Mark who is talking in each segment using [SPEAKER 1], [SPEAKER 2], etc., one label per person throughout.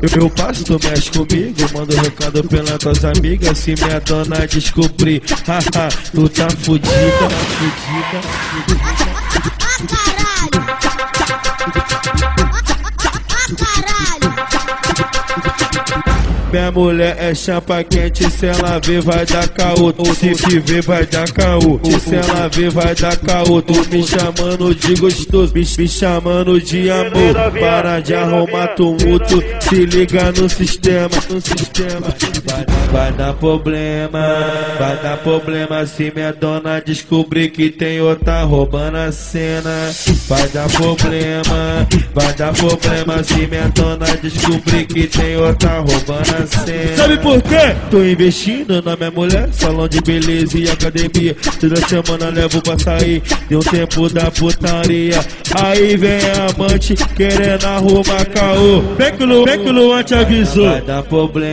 [SPEAKER 1] Eu passo, tu mexe comigo, mando recado pelas tuas amigas. Se minha dona descobrir, haha, tu tá fudida, fudida, fudida. Minha mulher é chapa quente, se ela ver vai dar caô. Se ver vai dar caô. Se ela ver vai dar caô. Tu me chamando de gostoso, me chamando de amor. Para de arrumar tumulto, se liga no sistema, no sistema. Vai dar problema se minha dona descobrir que tem outra roubando a cena. Vai dar problema se minha dona descobrir que tem outra roubando a cena. Sabe por quê? Tô investindo na minha mulher, salão de beleza e academia. Toda semana levo pra sair, deu tempo da putaria. Aí vem a amante querendo arrumar caô. Vem que o Luan te avisou. Vai dar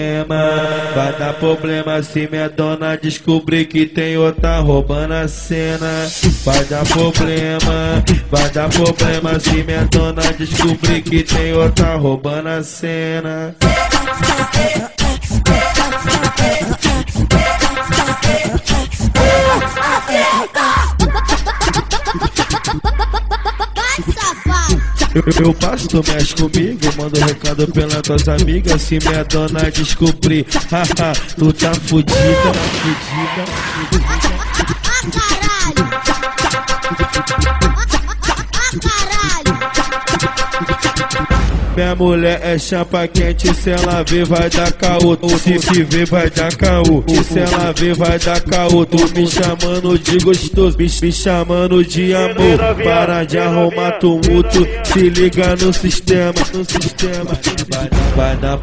[SPEAKER 1] problema se minha dona descobrir que tem outra roubando a cena. Vai dar problema se minha dona descobrir que tem outra roubando a cena. Eu passo, tu mexe comigo, mando recado pelas tuas amigas. Se minha dona descobrir, haha, tu tá fudida, fudida, fudida. Minha mulher é chapa quente, se ela ver vai dar caô. Se ver vai dar caô. Se ela ver vai dar caô. Tu me chamando de gostoso, me chamando de amor. Para de arrumar tumulto, se liga no sistema, no sistema. Vai dar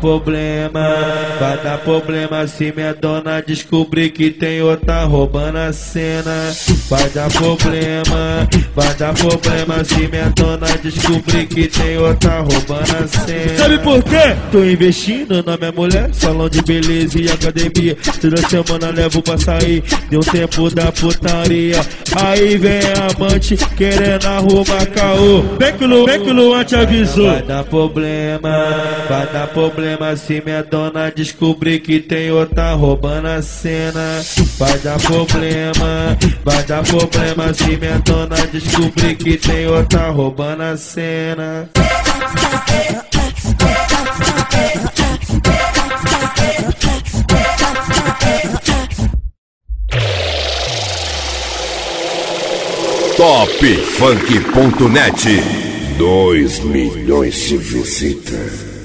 [SPEAKER 1] problema se minha dona descobrir que tem outra roubando a cena. Vai dar problema se minha dona descobrir que tem outra roubando a cena. Sabe por quê? Tô investindo na minha mulher, salão de beleza e academia. Toda semana levo pra sair, deu tempo da putaria. Aí vem a amante querendo arrumar caô. Vem que o Luan te avisou. Vai dar problema se minha dona descobrir que tem outra roubando a cena. Vai dar problema se minha dona descobrir que tem outra roubando a cena.
[SPEAKER 2] Topfunk.net 2 milhões de visitas.